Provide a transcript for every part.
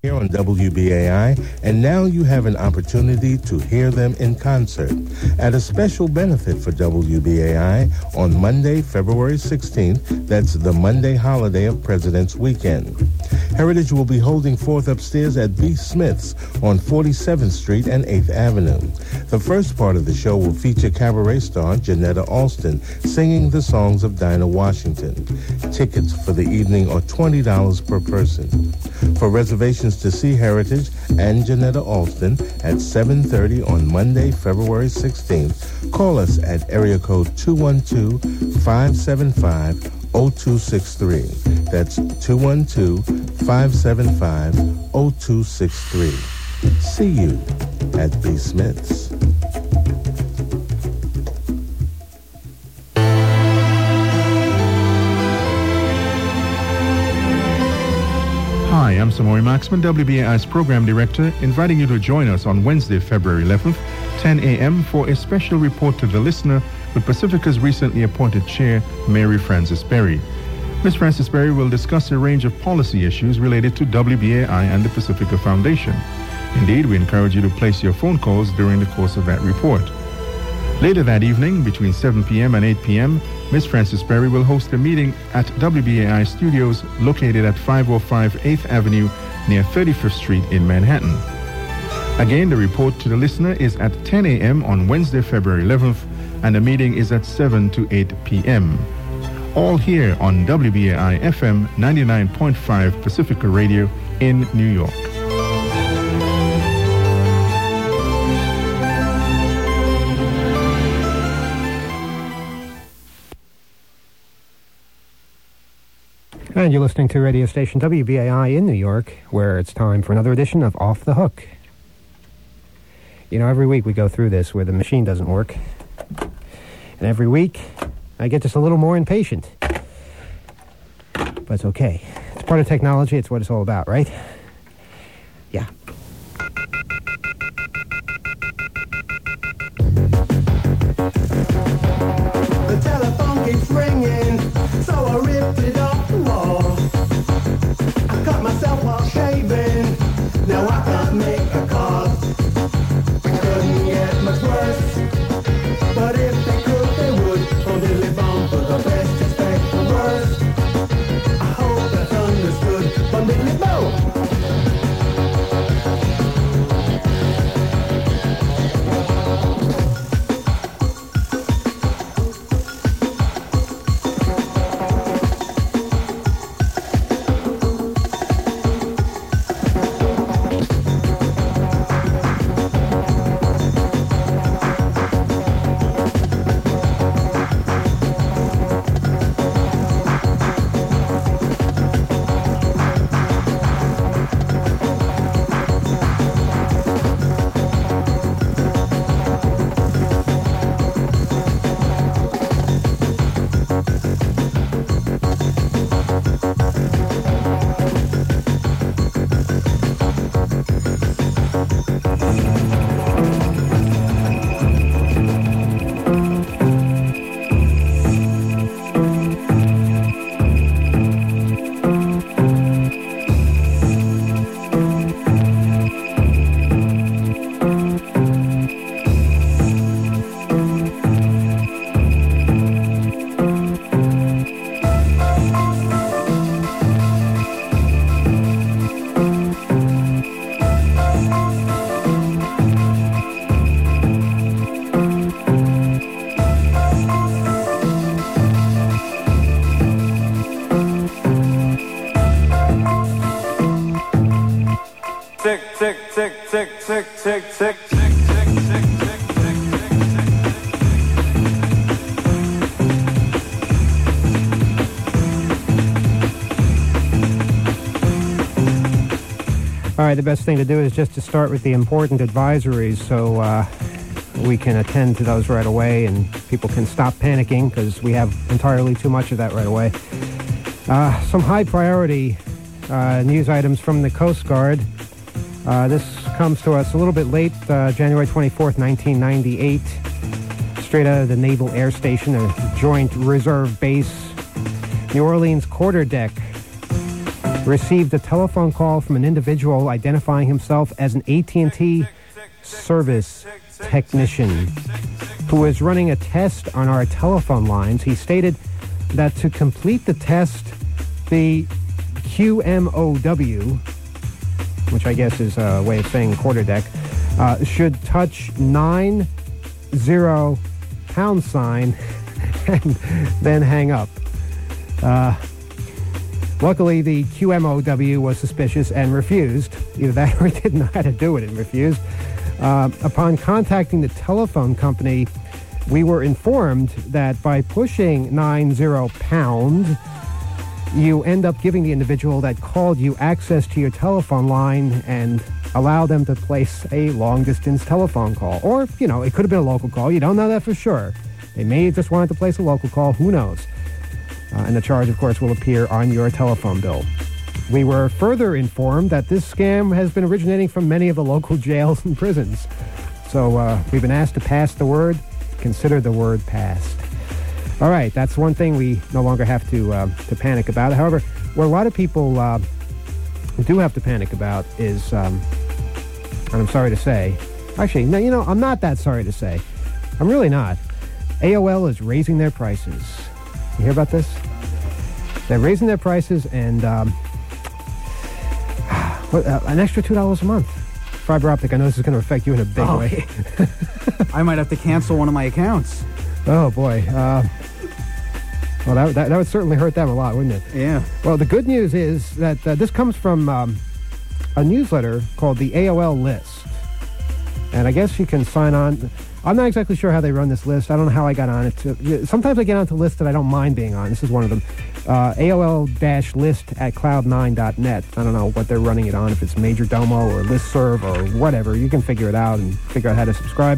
here on WBAI, and now you have an opportunity to hear them in concert at a special benefit for WBAI on Monday, February 16th. That's the Monday holiday of President's Weekend. Heritage will be holding forth upstairs at B. Smith's on 47th Street and 8th Avenue. The first part of the show will feature cabaret star Janetta Alston singing the songs of Dinah Washington. Tickets for the evening are $20 per person. For reservations to see Heritage and Janetta Alston at 7:30 on Monday, February 16th, call us at area code 212-575-0263. That's 212-575-0263. See you at B. Smith's. Hi, I'm Samori Maxman, WBAI's Program Director, inviting you to join us on Wednesday, February 11th, 10 a.m. for a special report to the listener with Pacifica's recently appointed chair, Mary Frances Berry. Ms. Frances Berry will discuss a range of policy issues related to WBAI and the Pacifica Foundation. Indeed, we encourage you to place your phone calls during the course of that report. Later that evening, between 7 p.m. and 8 p.m., Ms. Frances Berry will host a meeting at WBAI Studios located at 505 8th Avenue near 35th Street in Manhattan. Again, the report to the listener is at 10 a.m. on Wednesday, February 11th, and the meeting is at 7 to 8 p.m. All here on WBAI FM 99.5 Pacifica Radio in New York. And you're listening to radio station WBAI in New York, where it's time for another edition of Off the Hook. You know, every week we go through this where the machine doesn't work. And every week I get just a little more impatient. But it's okay. It's part of technology. It's what it's all about, right? Yeah. The telephone keeps ringing, so I ripped it off the wall. I cut myself while shaving, now I can't make a call. Couldn't get much worse, but if they could, they would. Only live on for the best, expect the worst. I hope that's understood, but diddly bow. All right, the best thing to do is just to start with the important advisories so we can attend to those right away and people can stop panicking because we have entirely too much of that right away. Some high priority news items from the Coast Guard. This comes to us a little bit late, January 24th, 1998, straight out of the Naval Air Station, a joint reserve base, New Orleans quarterdeck received a telephone call from an individual identifying himself as an AT&T service technician who was running a test on our telephone lines. He stated that to complete the test, the QMOW, which I guess is a way of saying quarter deck, should touch 90 pound sign and then hang up. Luckily, the QMOW was suspicious and refused. Either that or he didn't know how to do it and refused. Upon contacting the telephone company, we were informed that by pushing 90 pound, you end up giving the individual that called you access to your telephone line and allow them to place a long-distance telephone call. Or, you know, it could have been a local call. You don't know that for sure. They may have just wanted to place a local call. Who knows? And the charge, of course, will appear on your telephone bill. We were further informed that this scam has been originating from many of the local jails and prisons. So we've been asked to pass the word. Consider the word passed. All right, that's one thing we no longer have to panic about. However, what a lot of people do have to panic about is, and I'm sorry to say, actually, no, you know, I'm not that sorry to say. I'm really not. AOL is raising their prices. You hear about this? They're raising their prices and an extra $2 a month. Fiber optic, I know this is going to affect you in a big way. I might have to cancel one of my accounts. Oh, boy. Well, that would certainly hurt them a lot, wouldn't it? Yeah. Well, the good news is that this comes from a newsletter called the AOL List. And I guess you can sign on. I'm not exactly sure how they run this list. I don't know how I got on it. Sometimes I get onto lists that I don't mind being on. This is one of them. AOL-list@cloud9.net. I don't know what they're running it on, if it's Majordomo or Listserv or whatever. You can figure it out and figure out how to subscribe.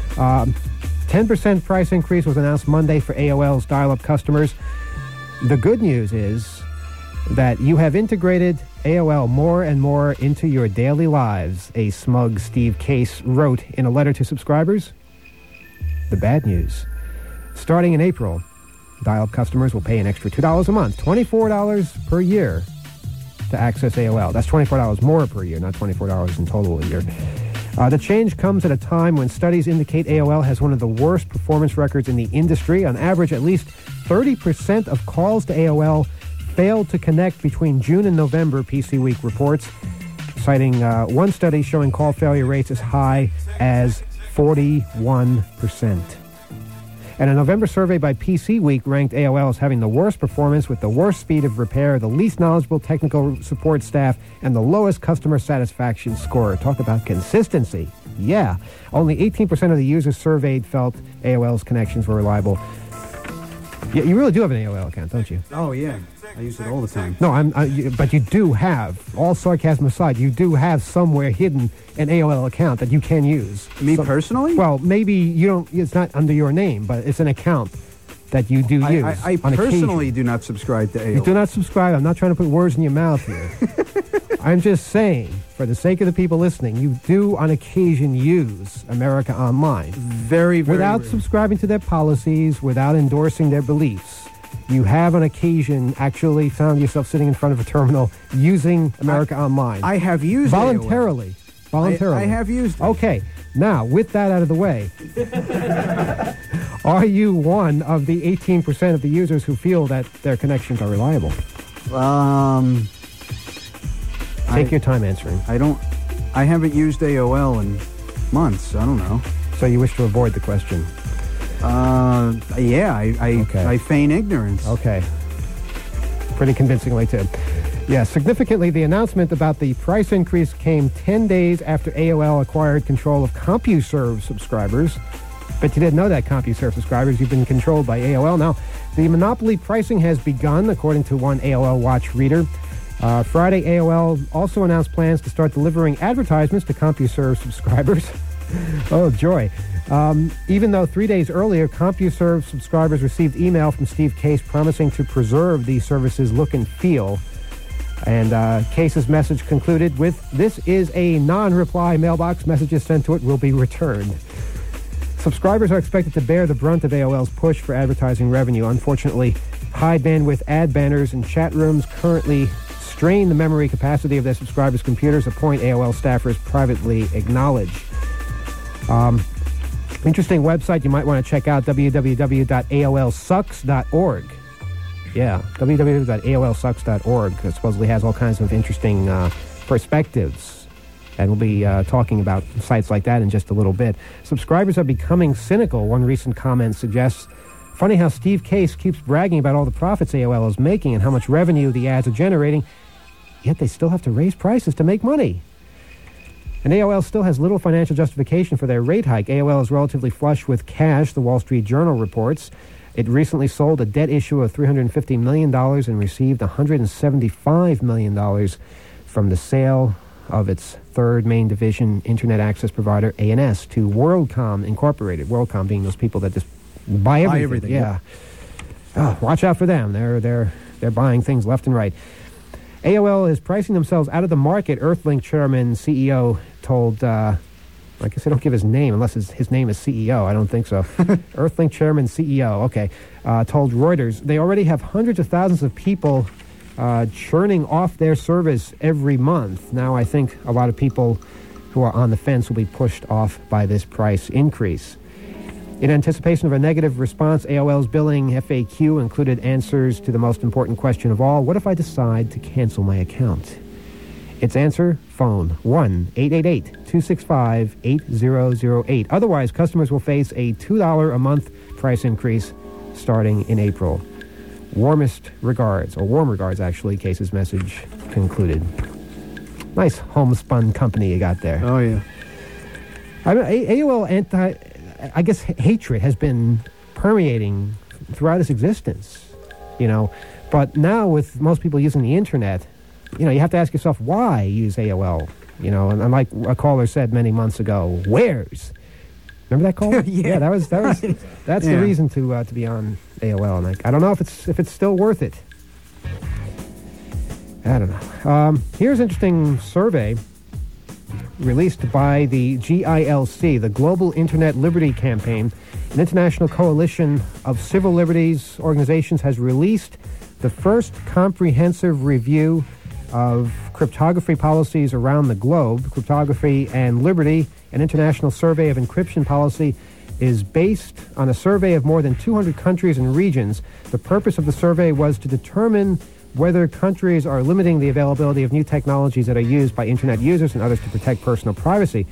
10% price increase was announced Monday for AOL's dial-up customers. The good news is that you have integrated AOL more and more into your daily lives, a smug Steve Case wrote in a letter to subscribers. The bad news. Starting in April, dial-up customers will pay an extra $2 a month, $24 per year to access AOL. That's $24 more per year, not $24 in total a year. The change comes at a time when studies indicate AOL has one of the worst performance records in the industry. On average, at least 30% of calls to AOL failed to connect between June and November, PC Week reports, citing one study showing call failure rates as high as 41%. And a November survey by PC Week ranked AOL as having the worst performance with the worst speed of repair, the least knowledgeable technical support staff, and the lowest customer satisfaction score. Talk about consistency. Yeah. Only 18% of the users surveyed felt AOL's connections were reliable. Yeah, you really do have an AOL account, don't you? Oh, yeah. I use it all the time. No, but you do have, all sarcasm aside, you do have somewhere hidden an AOL account that you can use. Me personally? Well, maybe you don't, it's not under your name, but it's an account that you do use. I personally do not subscribe to AOL. You do not subscribe. I'm not trying to put words in your mouth here. I'm just saying, for the sake of the people listening, you do on occasion use America Online. Very, very without rare. subscribing to their policies, without endorsing their beliefs. You have on occasion actually found yourself sitting in front of a terminal using America Online. I have used voluntarily. AOL. Voluntarily. I have used it. Okay. Now, with that out of the way, are you one of the 18% of the users who feel that their connections are reliable? Take your time answering. I haven't used AOL in months. I don't know. So you wish to avoid the question? Yeah, I feign ignorance. Okay. Pretty convincingly, too. Yeah, significantly, the announcement about the price increase came 10 days after AOL acquired control of CompuServe subscribers. But you didn't know that, CompuServe subscribers. You've been controlled by AOL. Now, the monopoly pricing has begun, according to one AOL Watch reader. Friday, AOL also announced plans to start delivering advertisements to CompuServe subscribers. Oh, joy. Even though 3 days earlier, CompuServe subscribers received email from Steve Case promising to preserve the service's look and feel. And Case's message concluded with, "This is a non-reply mailbox. Messages sent to it will be returned." Subscribers are expected to bear the brunt of AOL's push for advertising revenue. Unfortunately, high bandwidth ad banners and chat rooms currently strain the memory capacity of their subscribers' computers, a point AOL staffers privately acknowledge. Interesting website you might want to check out, www.aolsucks.org. Yeah, www.aolsucks.org. It supposedly has all kinds of interesting perspectives. And we'll be talking about sites like that in just a little bit. Subscribers are becoming cynical, one recent comment suggests. Funny how Steve Case keeps bragging about all the profits AOL is making and how much revenue the ads are generating, yet they still have to raise prices to make money. And AOL still has little financial justification for their rate hike. AOL is relatively flush with cash, the Wall Street Journal reports. It recently sold a debt issue of $350 million and received $175 million from the sale of its third main division, Internet Access Provider, ANS, to WorldCom Incorporated. WorldCom being those people that just buy everything. Yeah. Oh, watch out for them. They're buying things left and right. AOL is pricing themselves out of the market, Earthlink chairman, CEO, told, I guess they don't give his name unless his name is CEO. I don't think so. Earthlink chairman, CEO, okay, told Reuters they already have hundreds of thousands of people churning off their service every month. Now I think a lot of people who are on the fence will be pushed off by this price increase. In anticipation of a negative response, AOL's billing FAQ included answers to the most important question of all: what if I decide to cancel my account? Its answer: phone 1-888-265-8008. Otherwise, customers will face a $2 a month price increase starting in April. Warmest regards, or warm regards, actually, Case's message concluded. Nice homespun company you got there. Oh, yeah. I mean, AOL I guess hatred has been permeating throughout its existence, But now with most people using the internet, you have to ask yourself, why use AOL? And like a caller said many months ago, where's? Remember that caller? Yeah, that was that's the reason to be on AOL. And I don't know if it's still worth it. I don't know. Here's an interesting survey released by the GILC, the Global Internet Liberty Campaign. An international coalition of civil liberties organizations has released the first comprehensive review of cryptography policies around the globe. Cryptography and Liberty, an international survey of encryption policy, is based on a survey of more than 200 countries and regions. The purpose of the survey was to determine whether countries are limiting the availability of new technologies that are used by Internet users and others to protect personal privacy.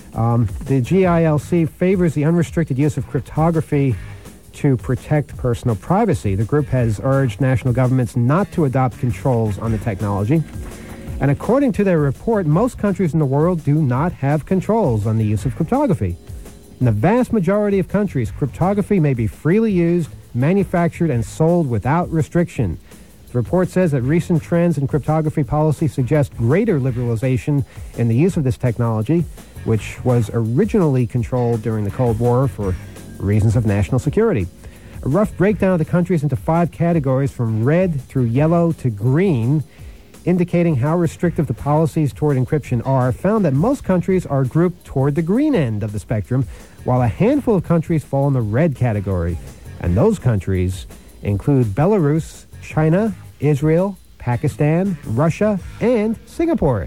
The GILC favors the unrestricted use of cryptography to protect personal privacy. The group has urged national governments not to adopt controls on the technology. And according to their report, most countries in the world do not have controls on the use of cryptography. In the vast majority of countries, cryptography may be freely used, manufactured, and sold without restriction. The report says that recent trends in cryptography policy suggest greater liberalization in the use of this technology, which was originally controlled during the Cold War for reasons of national security. A rough breakdown of the countries into 5 categories from red through yellow to green, indicating how restrictive the policies toward encryption are, found that most countries are grouped toward the green end of the spectrum, while a handful of countries fall in the red category. And those countries include Belarus, China, Israel, Pakistan, Russia, and Singapore.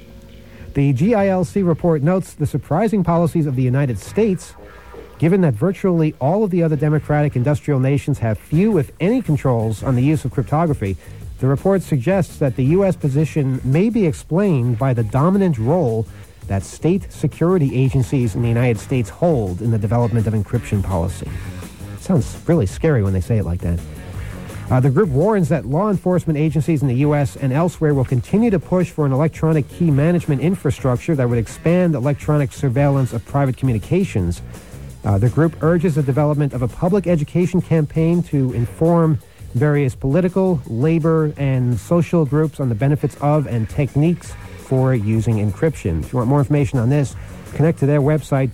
The GILC report notes the surprising policies of the United States, given that virtually all of the other democratic industrial nations have few, if any, controls on the use of cryptography. The report suggests that the U.S. position may be explained by the dominant role that state security agencies in the United States hold in the development of encryption policy. It sounds really scary when they say it like that. The group warns that law enforcement agencies in the U.S. and elsewhere will continue to push for an electronic key management infrastructure that would expand electronic surveillance of private communications. The group urges the development of a public education campaign to inform various political, labor, and social groups on the benefits of and techniques for using encryption. If you want more information on this, connect to their website,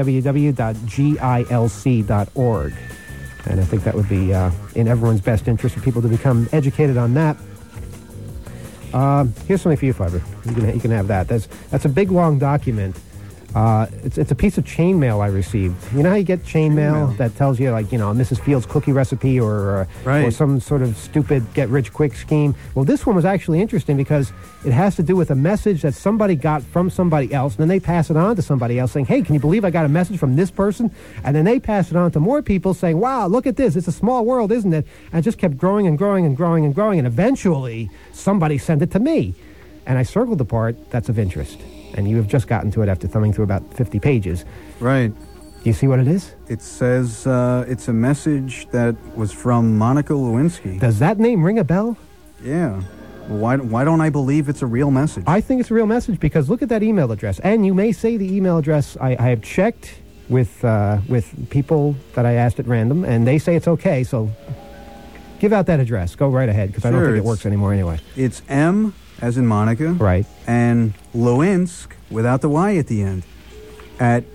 www.gilc.org. And I think that would be in everyone's best interest for people to become educated on that. Here's something for you, Fiber. You can have that. That's a big, long document It's a piece of chain mail I received. You know how you get chain mail that tells you, like, Mrs. Fields' cookie recipe or some sort of stupid get-rich-quick scheme? Well, this one was actually interesting because it has to do with a message that somebody got from somebody else, and then they pass it on to somebody else saying, hey, can you believe I got a message from this person? And then they pass it on to more people saying, wow, look at this. It's a small world, isn't it? And it just kept growing and growing and growing and growing, and eventually somebody sent it to me. And I circled the part that's of interest. And you have just gotten to it after thumbing through about 50 pages. Right. Do you see what it is? It says it's a message that was from Monica Lewinsky. Does that name ring a bell? Yeah. Why don't I believe it's a real message? I think it's a real message because look at that email address. And you may say the email address, I have checked with people that I asked at random, and they say it's okay. So give out that address. Go right ahead because I don't think it works anymore anyway. It's M as in Monica. Right. And Lewinsky without the Y at the end at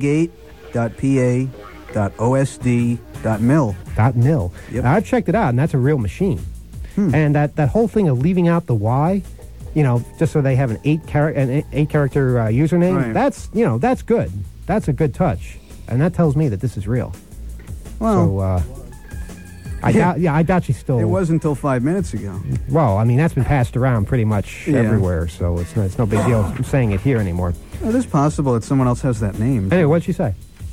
pagate.pa.osd.mil. .mil. Yep. Now, I've checked it out, and that's a real machine. And that whole thing of leaving out the Y, just so they have an eight character username, right. That's good. That's a good touch, and that tells me that this is real. Well, so I doubt she's still. It was until 5 minutes ago. Well, I mean that's been passed around pretty much everywhere, so it's no big deal saying it here anymore. Well, it is possible that someone else has that name. Anyway, what'd she say?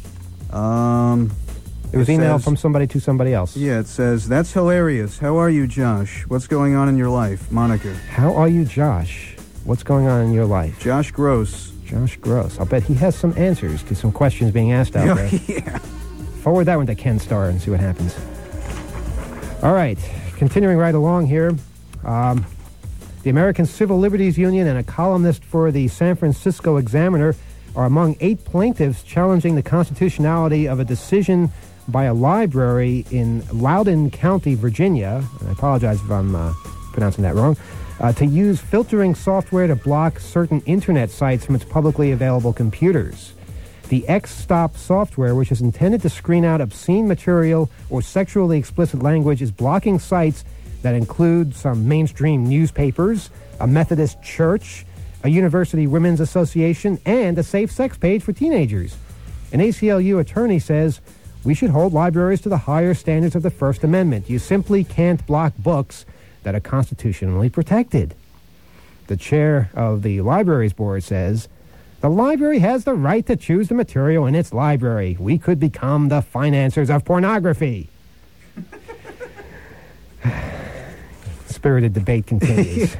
It was emailed from somebody to somebody else. Yeah, it says, that's hilarious. How are you, Josh? What's going on in your life? Monica. How are you, Josh? What's going on in your life? Josh Gross. Josh Gross. I'll bet he has some answers to some questions being asked out there. Yeah. Forward that one to Ken Starr and see what happens. All right, continuing right along here. The American Civil Liberties Union and a columnist for the San Francisco Examiner are among 8 plaintiffs challenging the constitutionality of a decision by a library in Loudoun County, Virginia, and I apologize if I'm pronouncing that wrong, to use filtering software to block certain internet sites from its publicly available computers. The Xstop software, which is intended to screen out obscene material or sexually explicit language, is blocking sites that include some mainstream newspapers, a Methodist church, a university women's association, and a safe sex page for teenagers. An ACLU attorney says, we should hold libraries to the higher standards of the First Amendment. You simply can't block books that are constitutionally protected. The chair of the libraries board says, the library has the right to choose the material in its library. We could become the financiers of pornography. Spirited debate continues.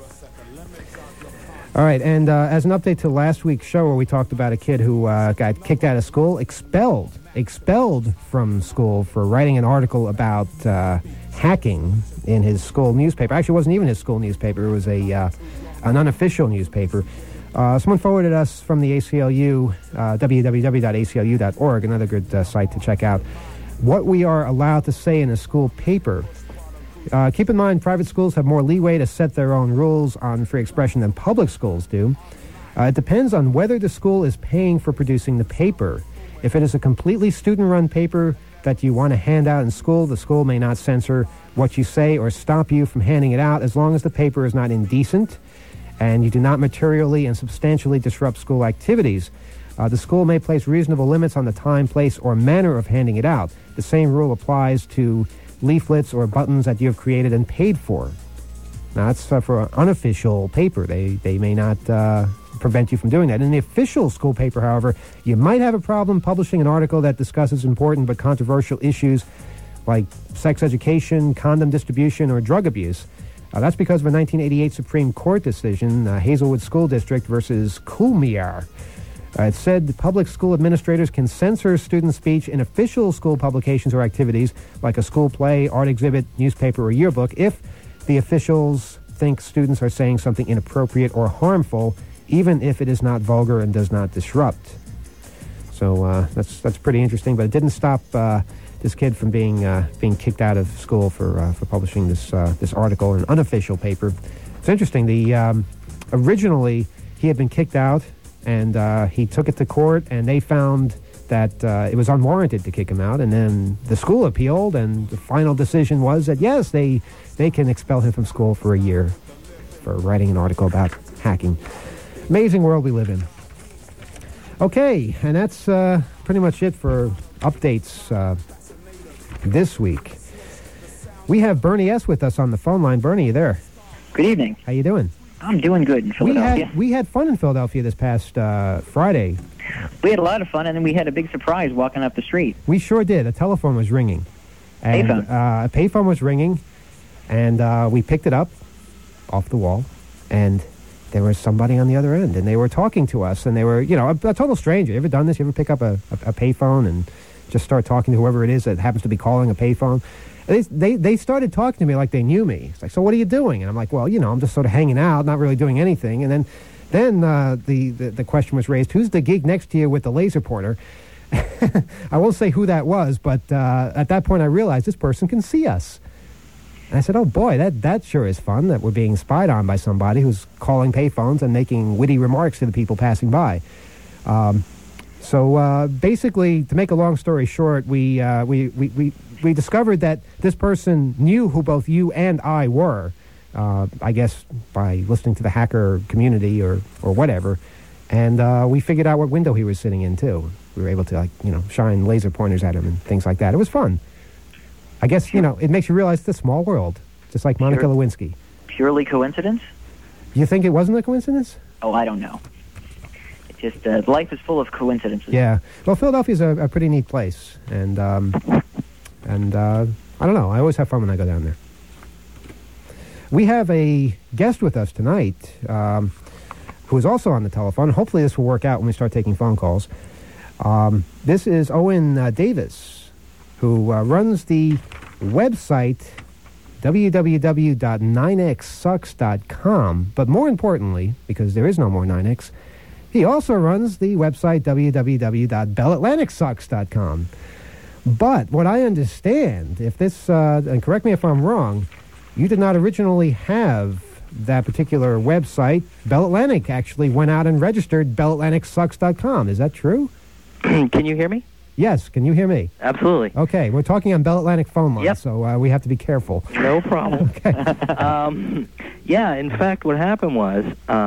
All right, and as an update to last week's show where we talked about a kid who got kicked out of school, expelled from school for writing an article about hacking in his school newspaper. Actually, it wasn't even his school newspaper. It was an unofficial newspaper. Someone forwarded us from the ACLU, www.aclu.org, another good site to check out, what we are allowed to say in a school paper. Keep in mind, private schools have more leeway to set their own rules on free expression than public schools do. It depends on whether the school is paying for producing the paper. If it is a completely student-run paper that you want to hand out in school, the school may not censor what you say or stop you from handing it out as long as the paper is not indecent and you do not materially and substantially disrupt school activities. The school may place reasonable limits on the time, place, or manner of handing it out. The same rule applies to leaflets or buttons that you have created and paid for. Now, that's for an unofficial paper. They may not prevent you from doing that. In the official school paper, however, you might have a problem publishing an article that discusses important but controversial issues like sex education, condom distribution, or drug abuse. That's because of a 1988 Supreme Court decision, Hazelwood School District versus Coolmere. It said the public school administrators can censor student speech in official school publications or activities like a school play, art exhibit, newspaper, or yearbook if the officials think students are saying something inappropriate or harmful, even if it is not vulgar and does not disrupt. So that's pretty interesting, but it didn't stop this kid from being kicked out of school for publishing this article in an unofficial paper. It's interesting. Originally he had been kicked out, and he took it to court, and they found that it was unwarranted to kick him out. And then the school appealed, and the final decision was that yes, they can expel him from school for a year for writing an article about hacking. Amazing world we live in. Okay, and that's pretty much it for updates this week. We have Bernie S. with us on the phone line. Bernie, you there? Good evening. How you doing? I'm doing good in Philadelphia. We had fun in Philadelphia this past Friday. We had a lot of fun, and then we had a big surprise walking up the street. We sure did. A telephone was ringing. And, Payphone. A payphone was ringing, and we picked it up off the wall, and there was somebody on the other end, and they were talking to us, and they were, a total stranger. You ever done this? You ever pick up a payphone and just start talking to whoever it is that happens to be calling a payphone? They started talking to me like they knew me. It's like, so what are you doing? And I'm like, well, I'm just sort of hanging out, not really doing anything. And then the question was raised, who's the geek next to you with the laser pointer? I won't say who that was, but at that point I realized this person can see us. And I said, oh boy, that sure is fun, that we're being spied on by somebody who's calling payphones and making witty remarks to the people passing by. So basically, to make a long story short, we discovered that this person knew who both you and I were, I guess by listening to the hacker community or whatever, and we figured out what window he was sitting in too. We were able to shine laser pointers at him and things like that. It was fun. I guess, it makes you realize it's a small world, just like Monica Lewinsky. Purely coincidence? You think it wasn't a coincidence? Oh, I don't know. It's just, life is full of coincidences. Yeah. Well, Philadelphia's a pretty neat place, and I don't know. I always have fun when I go down there. We have a guest with us tonight who is also on the telephone. Hopefully this will work out when we start taking phone calls. This is Owen Davis, who runs the website www.9xsucks.com. But more importantly, because there is no more 9x, he also runs the website www.bellatlanticsucks.com. But what I understand, if this, and correct me if I'm wrong, you did not originally have that particular website. Bell Atlantic actually went out and registered bellatlanticsucks.com. Is that true? Can you hear me? Yes. Can you hear me? Absolutely. Okay. We're talking on Bell Atlantic phone line, yep. So we have to be careful. No problem. Okay. Yeah, in fact, what happened was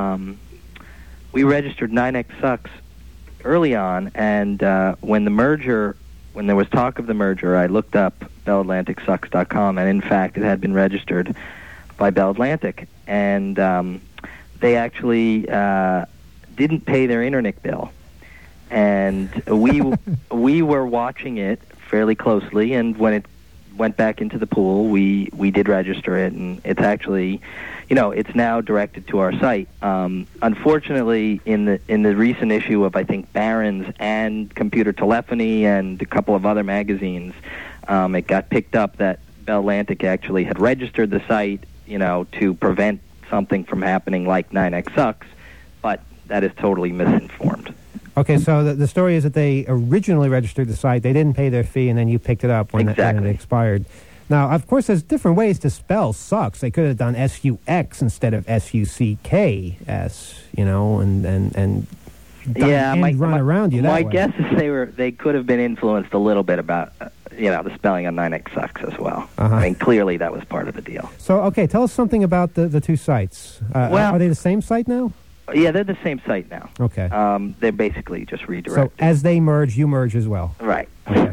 we registered 9X Sucks early on, and when there was talk of the merger, I looked up bellatlanticsucks.com, and in fact, it had been registered by Bell Atlantic, and they actually didn't pay their internet bill. And we were watching it fairly closely, and when it went back into the pool, we did register it, and it's actually, it's now directed to our site. Unfortunately, in the recent issue of, I think, Barron's and Computer Telephony and a couple of other magazines, it got picked up that Bell Atlantic actually had registered the site, to prevent something from happening like 9X Sucks, but that is totally misinformed. Okay, so the story is that they originally registered the site, they didn't pay their fee, and then you picked it up when it expired. Now, of course, there's different ways to spell sucks. They could have done S-U-X instead of S-U-C-K-S, and run around you that way. My guess is they could have been influenced a little bit about, the spelling on 9X Sucks as well. Uh-huh. I mean, clearly that was part of the deal. So, okay, tell us something about the two sites. Are they the same site now? Yeah, they're the same site now. Okay. They're basically just redirected. So as they merge, you merge as well. Right. Okay.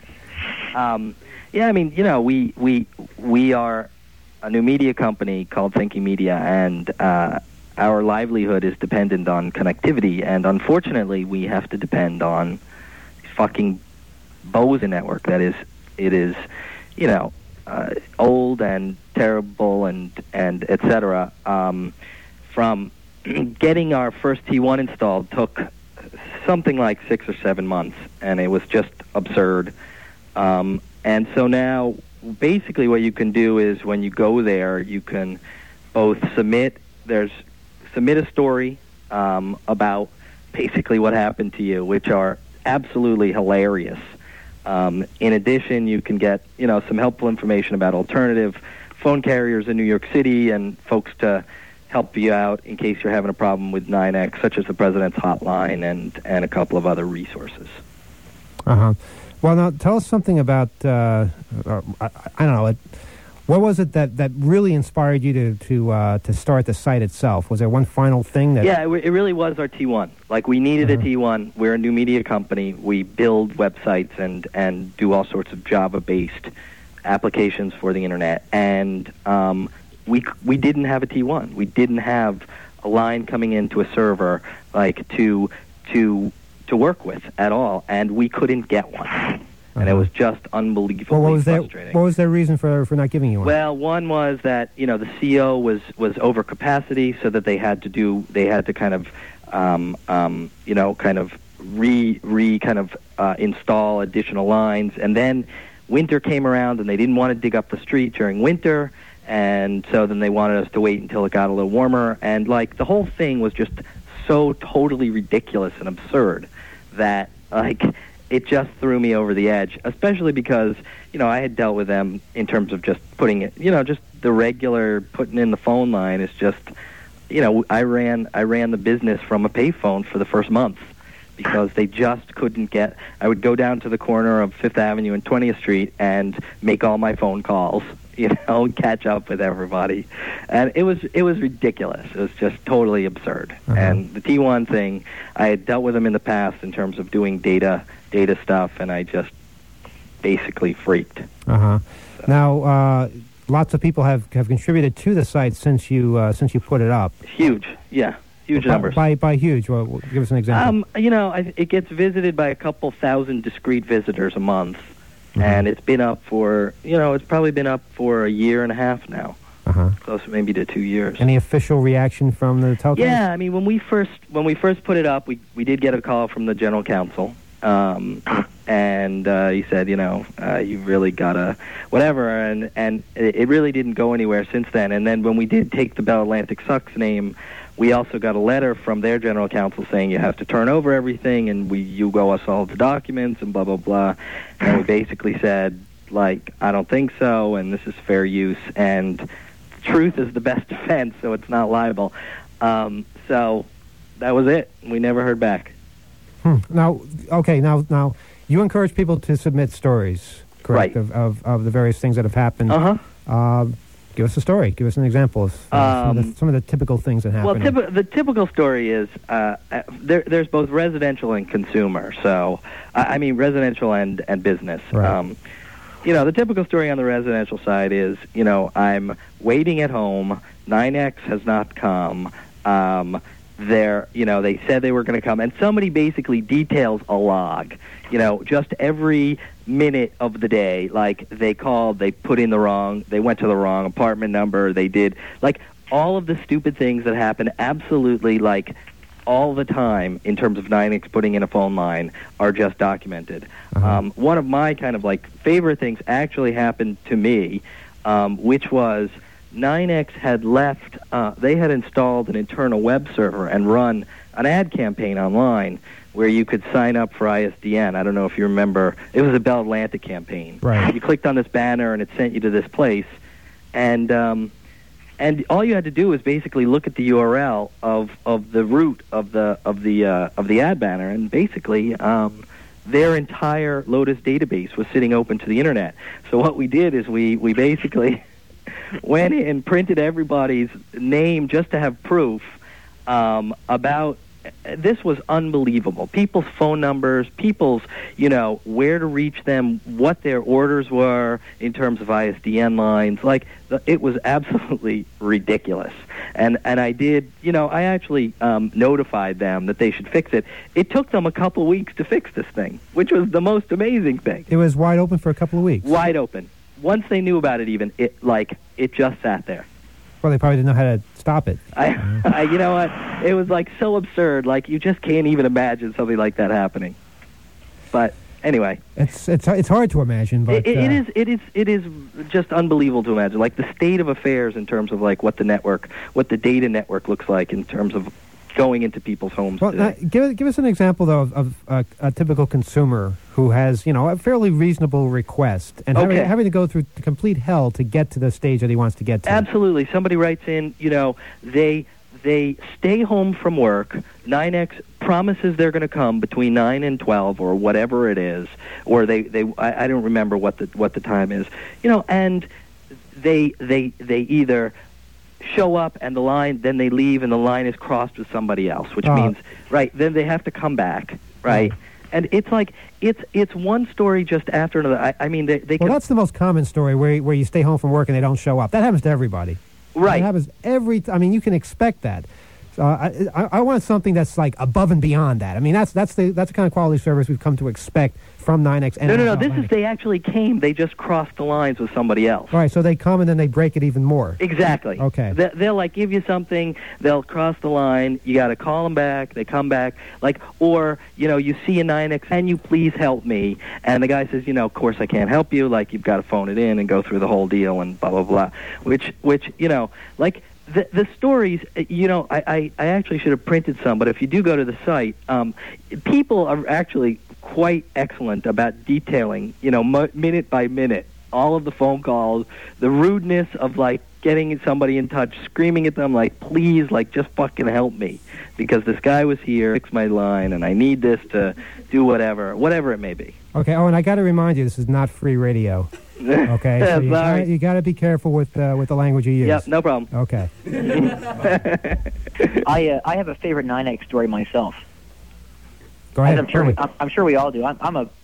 Yeah, I mean, we are a new media company called Thinking Media, and our livelihood is dependent on connectivity, and unfortunately, we have to depend on fucking Bose network. It is, old and terrible and et cetera. From getting our first T1 installed took something like 6 or 7 months, and it was just absurd. And so now, basically what you can do is when you go there, you can both submit a story about basically what happened to you, which are absolutely hilarious. In addition, you can get, some helpful information about alternative phone carriers in New York City and folks to help you out in case you're having a problem with 9X, such as the President's Hotline and a couple of other resources. Uh-huh. Well, now, tell us something about, I don't know, What was it that really inspired you to start the site itself? Was there one final thing that... Yeah, it really was our T1. Like, we needed a T1. We're a new media company. We build websites and do all sorts of Java-based applications for the Internet. And we didn't have a T1. We didn't have a line coming into a server, like, to work with at all. And we couldn't get one. And it was just unbelievably frustrating. What was their reason for not giving you one? Well, one was that, you know, the CO was over capacity, so that they had to kind of install additional lines. And then winter came around, and they didn't want to dig up the street during winter, and so then they wanted us to wait until it got a little warmer. And, like, the whole thing was just so totally ridiculous and absurd that, like, it just threw me over the edge, especially because, you know, I had dealt with them in terms of just putting it, you know, just the regular putting in the phone line is just, you know, I ran the business from a payphone for the first month because they just couldn't get, I would go down to the corner of 5th Avenue and 20th Street and make all my phone calls, you know, catch up with everybody. And it was ridiculous. It was just totally absurd. And the T1 thing, I had dealt with them in the past in terms of doing data stuff, and I just basically freaked. So. Now, lots of people have contributed to the site since you put it up. Huge, yeah. Huge numbers. By huge, well, give us an example. You know, it gets visited by a couple thousand discrete visitors a month. And it's been up for, you know, it's probably been up for a year and a half now. Close maybe to 2 years. Any official reaction from the telcos? Yeah, I mean, when we first put it up, we did get a call from the general counsel. And he said, you know, you really gotta whatever, and it really didn't go anywhere since then. And then when we did take the Bell Atlantic Sucks name, we also got a letter from their general counsel saying you have to turn over everything, and you owe us all the documents, and blah, blah, blah. And we basically said, like, I don't think so, and this is fair use, and truth is the best defense, so it's not liable. So that was it. We never heard back. Now, you encourage people to submit stories, correct, right, of the various things that have happened. Give us a story. Give us an example of some of the typical things that happen. Well, the typical story is there's both residential and consumer. So, I mean, residential and business. Right. You know, the typical story on the residential side is, you know, I'm waiting at home. 9X has not come. They said they were going to come, and somebody basically details a log. You know, just every minute of the day, like, they called, they went to the wrong apartment number, they did, like, all of the stupid things that happen absolutely, like, all the time in terms of 9X putting in a phone line are just documented. One of my kind of, like, favorite things actually happened to me, which was 9X had left, they had installed an internal web server and run an ad campaign online where you could sign up for ISDN. I don't know if you remember. It was a Bell Atlantic campaign. Right. You clicked on this banner and it sent you to this place, and all you had to do was basically look at the URL of the root of the ad banner, and basically their entire Lotus database was sitting open to the internet. So what we did is we basically went in, printed everybody's name just to have proof about. This was unbelievable. People's phone numbers, people's, you know, where to reach them, what their orders were in terms of ISDN lines. Like, it was absolutely ridiculous. And I did, you know, I actually notified them that they should fix it. It took them a couple of weeks to fix this thing, which was the most amazing thing. It was wide open for a couple of weeks. Wide open. Once they knew about it, even, it just sat there. Well, they probably didn't know how to stop it. You know what? It was, like, so absurd. Like, you just can't even imagine something like that happening. But anyway, it's hard to imagine. But it is just unbelievable to imagine. Like, the state of affairs in terms of, like, what the data network looks like in terms of going into people's homes. Well, give us an example though of a typical consumer who has, you know, a fairly reasonable request and having to go through complete hell to get to the stage that he wants to get to. Absolutely. Somebody writes in, you know, they stay home from work. 9X promises they're going to come between 9 and 12 or whatever it is, or I don't remember what the time is, you know, and they either show up and then they leave and the line is crossed with somebody else, which means, right, then they have to come back, right? And it's like, it's one story just after another. I mean, they Well, that's the most common story where you stay home from work and they don't show up. That happens to everybody. Right. It happens you can expect that. So I want something that's like above and beyond that. I mean, that's the kind of quality service we've come to expect from 9X. And No. This is, they actually came. They just crossed the lines with somebody else. All right, so they come and then they break it even more. Exactly. Okay. They'll like give you something. They'll cross the line. You got to call them back. They come back. Or you see a 9X. Can you please help me? And the guy says, of course I can't help you. Like, you've got to phone it in and go through the whole deal and blah blah blah. Which like. The stories, I actually should have printed some, but if you do go to the site, people are actually quite excellent about detailing, minute by minute, all of the phone calls, the rudeness of, like, getting somebody in touch, screaming at them, like, please, like, just fucking help me, because this guy was here, fix my line, and I need this to do whatever it may be. Okay, and I got to remind you, this is not free radio. Okay, so you got to be careful with the language you use. Yep, no problem. Okay. I have a favorite 9X story myself. Go ahead. I'm sure we all do. I'm a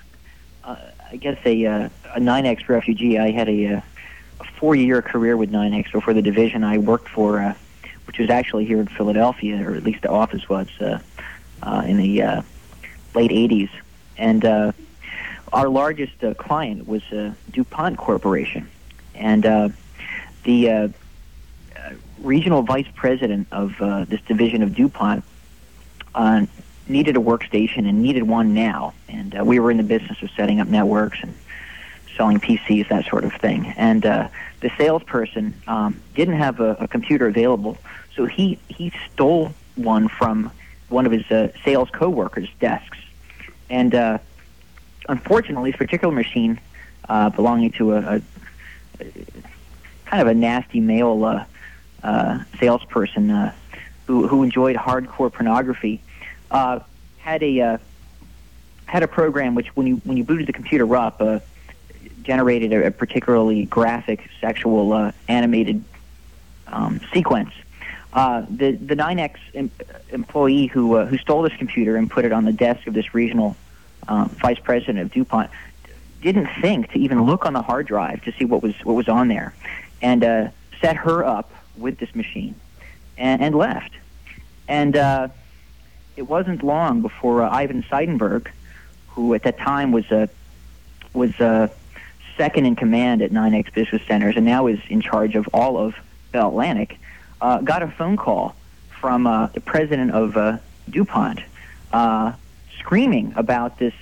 9X refugee. I had a 4-year career with 9X before the division I worked for, which was actually here in Philadelphia, or at least the office was in the late 80s, and. Our largest client was DuPont Corporation, and the regional vice president of this division of DuPont needed a workstation and needed one now. And we were in the business of setting up networks and selling PCs, that sort of thing. And the salesperson didn't have a computer available, so he stole one from one of his sales coworkers' desks. And unfortunately, this particular machine, belonging to a kind of a nasty male salesperson who enjoyed hardcore pornography, had a program which, when you booted the computer up, generated a particularly graphic, sexual, animated sequence. The 9X employee who stole this computer and put it on the desk of this regional vice president of DuPont didn't think to even look on the hard drive to see what was on there, and set her up with this machine and left. And it wasn't long before Ivan Seidenberg, who at that time was second in command at 9X Business Centers and now is in charge of all of Bell Atlantic, got a phone call from the president of DuPont, screaming about this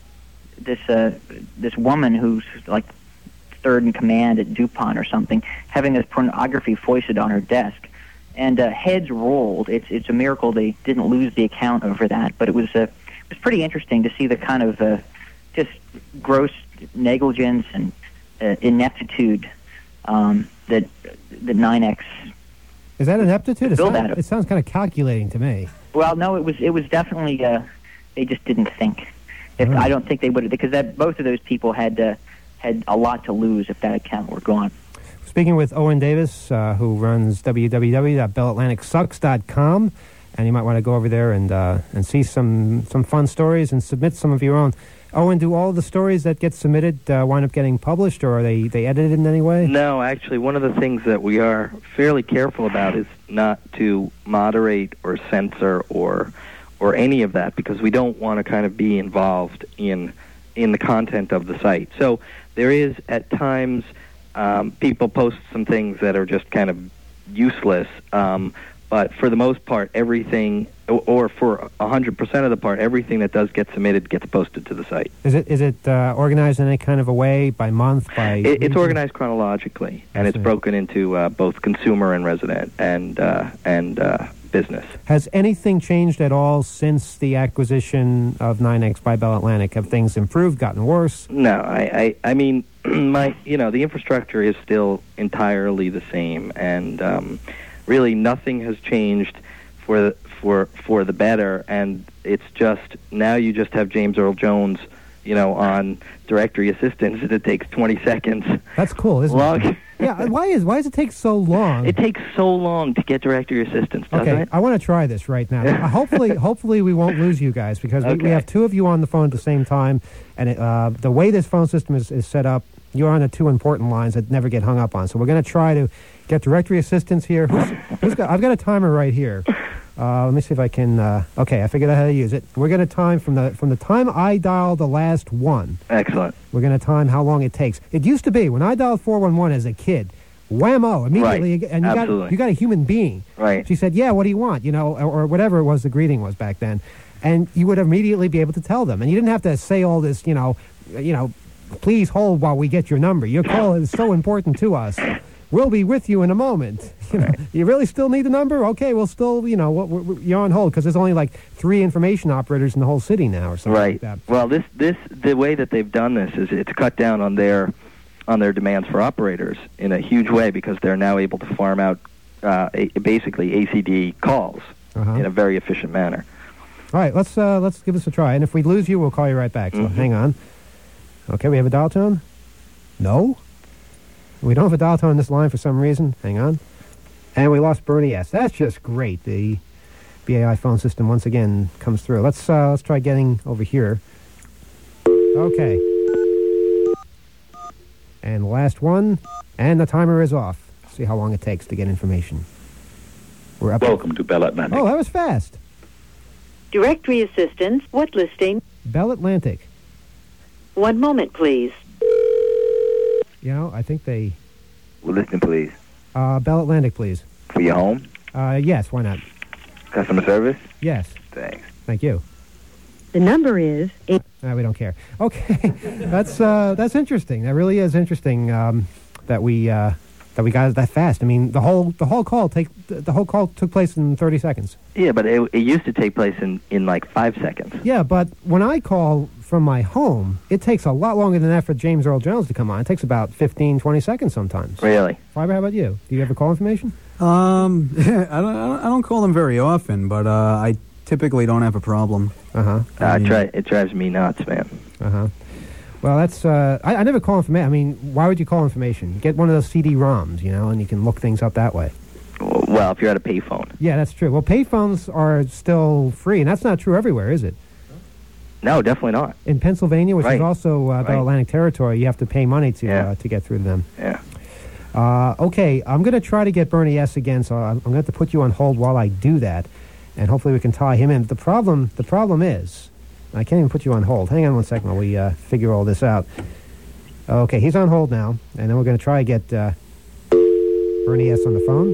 woman who's like third in command at DuPont or something, having this pornography foisted on her desk, and heads rolled. It's a miracle they didn't lose the account over that, but it was pretty interesting to see the kind of just gross negligence and ineptitude that 9X. Is that ineptitude? It sounds kind of calculating to me. Well, no, it was definitely. They just didn't think. I don't think they would have, because both of those people had a lot to lose if that account were gone. Speaking with Owen Davis, who runs www.bellatlanticsucks.com, and you might want to go over there and see some fun stories and submit some of your own. Owen, do all the stories that get submitted wind up getting published, or are they edited in any way? No, actually, one of the things that we are fairly careful about is not to moderate or censor or any of that, because we don't want to kind of be involved in the content of the site. So there is, at times, people post some things that are just kind of useless, but for the most part, everything, or for 100% of the part, everything that does get submitted gets posted to the site. Is it organized in any kind of a way, by month, by... It's organized chronologically, and it's broken into both consumer and resident and business. Has anything changed at all since the acquisition of 9X by Bell Atlantic? Have things improved, gotten worse? No, I mean, the infrastructure is still entirely the same, and really nothing has changed for the better. And it's just now you just have James Earl Jones, on directory assistance, and it takes 20 seconds. That's cool, isn't it? Yeah, why does it take so long? It takes so long to get directory assistance, doesn't Okay, it? I want to try this right now. Hopefully we won't lose you guys, because we have two of you on the phone at the same time, and the way this phone system is set up, you're on the two important lines that never get hung up on. So we're going to try to get directory assistance here. I've got a timer right here. Let me see if I can. Okay, I figured out how to use it. We're going to time from the time I dial the last one. Excellent. We're going to time how long it takes. It used to be when I dialed 411 as a kid, whammo, immediately, right. and you got a human being. Right. She said, "Yeah, what do you want?" Or whatever it was the greeting was back then, and you would immediately be able to tell them, and you didn't have to say all this, please hold while we get your number. Your call is so important to us. We'll be with you in a moment. You really still need the number? Okay, we'll still, you're on hold, because there's only like 3 information operators in the whole city now or something like that. Well, the way that they've done this is it's cut down on their demands for operators in a huge way, because they're now able to farm out basically ACD calls in a very efficient manner. All right, let's give this a try. And if we lose you, we'll call you right back. So hang on. Okay, we have a dial tone? No? We don't have a dial tone on this line for some reason. Hang on. And we lost Bernie S. That's just great. The BAI phone system once again comes through. Let's try getting over here. Okay. And the last one. And the timer is off. See how long it takes to get information. We're up. Welcome to Bell Atlantic. Oh, that was fast. Directory assistance. What listing? Bell Atlantic. 1 moment, please. I think they... Well, listen, please. Bell Atlantic, please. For your home? Yes, why not? Customer service? Yes. Thanks. Thank you. The number is... we don't care. Okay, that's interesting. That really is interesting that we got it that fast. I mean, the whole call took place in 30 seconds. Yeah, but it used to take place in like 5 seconds. Yeah, but when I call from my home, it takes a lot longer than that for James Earl Jones to come on. It takes about 15, 20 seconds sometimes. Really? Fiber, how about you? Do you ever call information? I don't call them very often, but I typically don't have a problem. It drives me nuts, man. Well, that's I never call information. I mean, why would you call information? Get one of those CD-ROMs, and you can look things up that way. Well, if you're at a payphone. Yeah, that's true. Well, payphones are still free, and that's not true everywhere, is it? No, definitely not. In Pennsylvania, which is also Bell Atlantic territory, you have to pay money to get through to them. Yeah. Okay, I'm going to try to get Bernie S. again, so I'm going to have to put you on hold while I do that, and hopefully we can tie him in. The problem is, I can't even put you on hold. Hang on 1 second while we figure all this out. Okay, he's on hold now, and then we're going to try to get Bernie S. on the phone.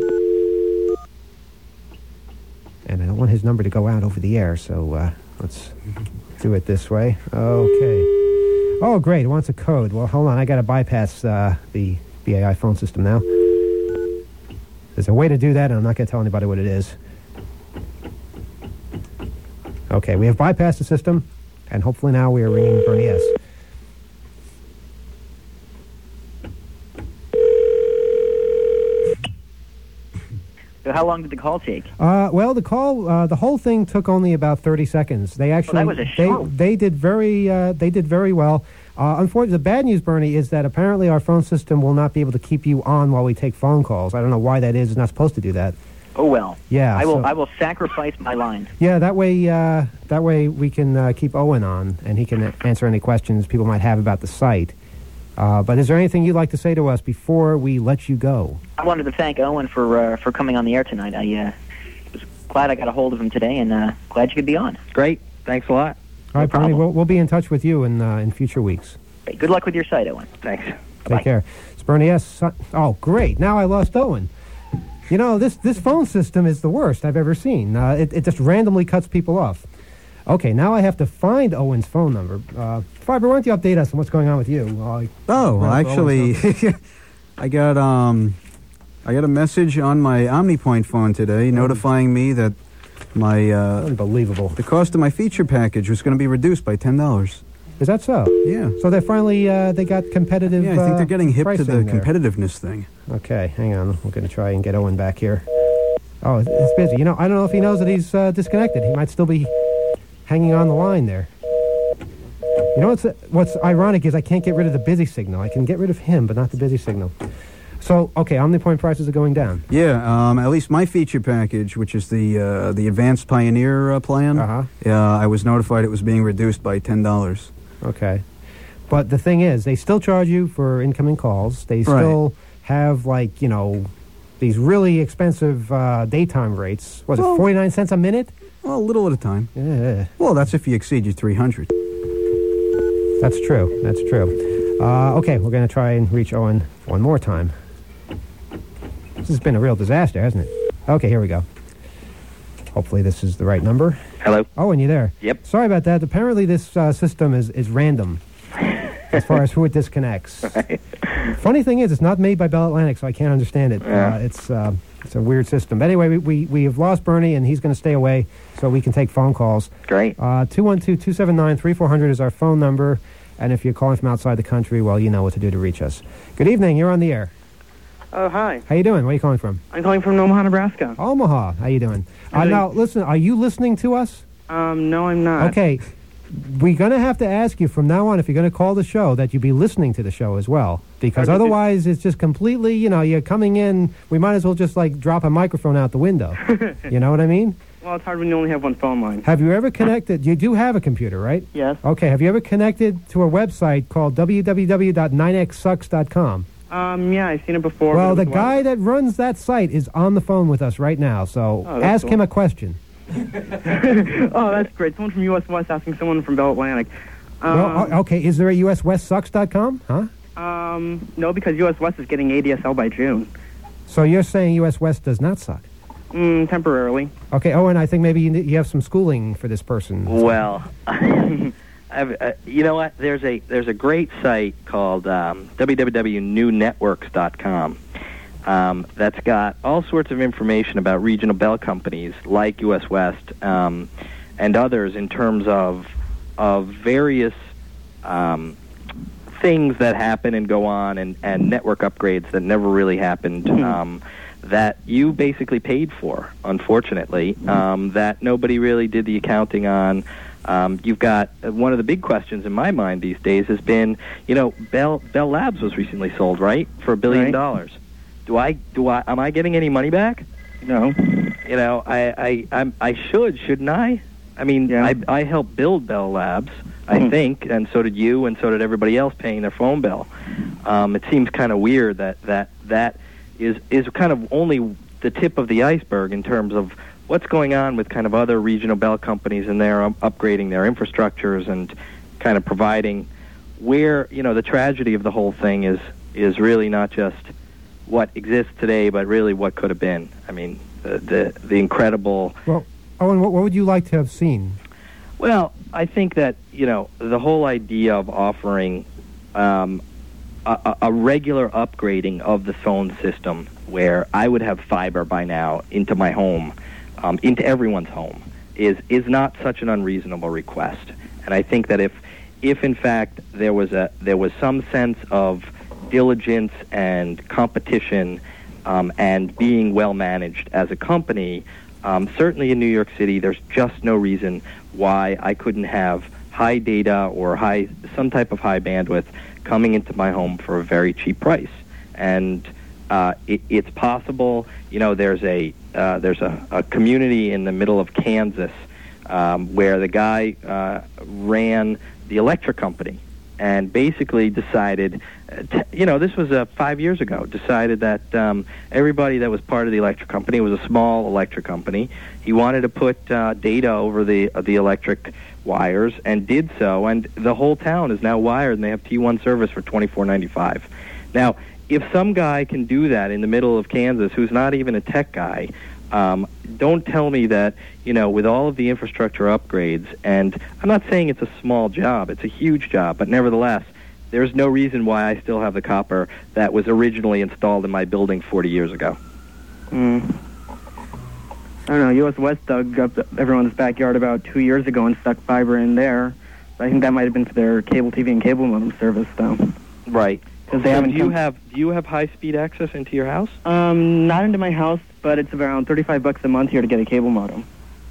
And I don't want his number to go out over the air, so let's do it this way. Okay. Oh, great. It wants a code. Well, hold on. I got to bypass the BAI phone system now. There's a way to do that, and I'm not going to tell anybody what it is. Okay, we have bypassed the system, and hopefully now we are ringing Bernie S. So how long did the call take? Well, the whole thing took only about 30 seconds. They actually, that was a show. They did very well. Unfortunately, the bad news, Bernie, is that apparently our phone system will not be able to keep you on while we take phone calls. I don't know why that is. It's not supposed to do that. Oh well. Yeah. I will sacrifice my line. Yeah, that way we can keep Owen on, and he can answer any questions people might have about the site. But is there anything you'd like to say to us before we let you go? I wanted to thank Owen for coming on the air tonight. I was glad I got a hold of him today, and glad you could be on. Great. Thanks a lot. All right, Bernie, we'll be in touch with you in future weeks. Great. Good luck with your site, Owen. Thanks. Take care. It's Bernie S. Oh, great. Now I lost Owen. This phone system is the worst I've ever seen. It just randomly cuts people off. Okay, now I have to find Owen's phone number. Fiber, why don't you update us on what's going on with you? Actually, I got a message on my OmniPoint phone today notifying me that my unbelievable. The cost of my feature package was going to be reduced by $10. Is that so? Yeah. So they finally they got competitive. Yeah, I think they're getting hip to the there. competitiveness thing. Okay, hang on. We're going to try and get Owen back here. Oh, it's busy. I don't know if he knows that he's disconnected. He might still be hanging on the line there. You know what's ironic is I can't get rid of the busy signal. I can get rid of him, but not the busy signal. So, okay, OmniPoint prices are going down. Yeah, at least my feature package, which is the Advanced Pioneer plan, I was notified it was being reduced by $10. Okay. But the thing is, they still charge you for incoming calls. They still have, like, you know, these really expensive daytime rates. Was it 49 cents a minute? Well, a little at a time. Yeah. Well, that's if you exceed your 300. That's true. That's true. Okay, we're going to try and reach Owen one more time. This has been a real disaster, hasn't it? Okay, here we go. Hopefully this is the right number. Hello? Owen, you there? Yep. Sorry about that. Apparently this system is random as far as who it disconnects. Right. Funny thing is, it's not made by Bell Atlantic, so I can't understand it. Yeah. It's a weird system. But anyway, we have lost Bernie, and he's going to stay away so we can take phone calls. Great. 212-279-3400 is our phone number. And if you're calling from outside the country, well, you know what to do to reach us. Good evening. You're on the air. Oh, hi. How you doing? Where are you calling from? I'm calling from Omaha, Nebraska. Omaha. How you doing? Now, listen, are you listening to us? No, I'm not. Okay. We're going to have to ask you from now on, if you're going to call the show, that you be listening to the show as well. Because otherwise, it's just completely, you know, you're coming in, we might as well just, like, drop a microphone out the window. You know what I mean? Well, it's hard when you only have one phone line. Have you ever connected? You do have a computer, right? Yes. Okay. Have you ever connected to a website called www.9xsucks.com? Yeah, I've seen it before. Well, the guy that runs that site is on the phone with us right now, so ask him a question. Oh, that's great. Someone from US West asking someone from Bell Atlantic. Okay, is there a uswestsucks.com? Huh? No, because US West is getting ADSL by June. So you're saying US West does not suck? Temporarily. Okay, Owen, I think maybe you have some schooling for this person. Well, you know what? There's a great site called www.newnetworks.com that's got all sorts of information about regional bell companies like US West and others in terms of various things that happen and go on and network upgrades that never really happened. That you basically paid for, unfortunately, that nobody really did the accounting on. You've got one of the big questions in my mind these days has been, you know, Bell Labs was recently sold, right, for $1 billion. Am I getting any money back? No. You know, I shouldn't I? I mean, yeah. I helped build Bell Labs, I think, and so did you, and so did everybody else paying their phone bill. It seems kind of weird that is kind of only the tip of the iceberg in terms of what's going on with kind of other regional bell companies, and they're upgrading their infrastructures and kind of providing where, you know, the tragedy of the whole thing is really not just what exists today, but really what could have been. I mean, the incredible... Well, Owen, what would you like to have seen? Well, I think that, you know, the whole idea of offering a regular upgrading of the phone system where I would have fiber by now into my home, into everyone's home, is not such an unreasonable request. And I think that if in fact there was some sense of diligence and competition and being well managed as a company, certainly in New York City, there's just no reason why I couldn't have high data or some type of high bandwidth coming into my home for a very cheap price. And it's possible. You know, there's a community in the middle of Kansas where the guy ran the electric company and basically decided, this was 5 years ago, decided that everybody that was part of the electric company, was a small electric company, he wanted to put data over the electric wires, and did so, and the whole town is now wired, and they have T1 service for $24.95. Now, if some guy can do that in the middle of Kansas who's not even a tech guy, don't tell me that, you know, with all of the infrastructure upgrades, and I'm not saying it's a small job, it's a huge job, but nevertheless, there's no reason why I still have the copper that was originally installed in my building 40 years ago. I don't know, US West dug up everyone's backyard about 2 years ago and stuck fiber in there. I think that might have been for their cable TV and cable modem service, though. Right. Because they haven't. Do you have high-speed access into your house? Not into my house, but it's around $35 a month here to get a cable modem.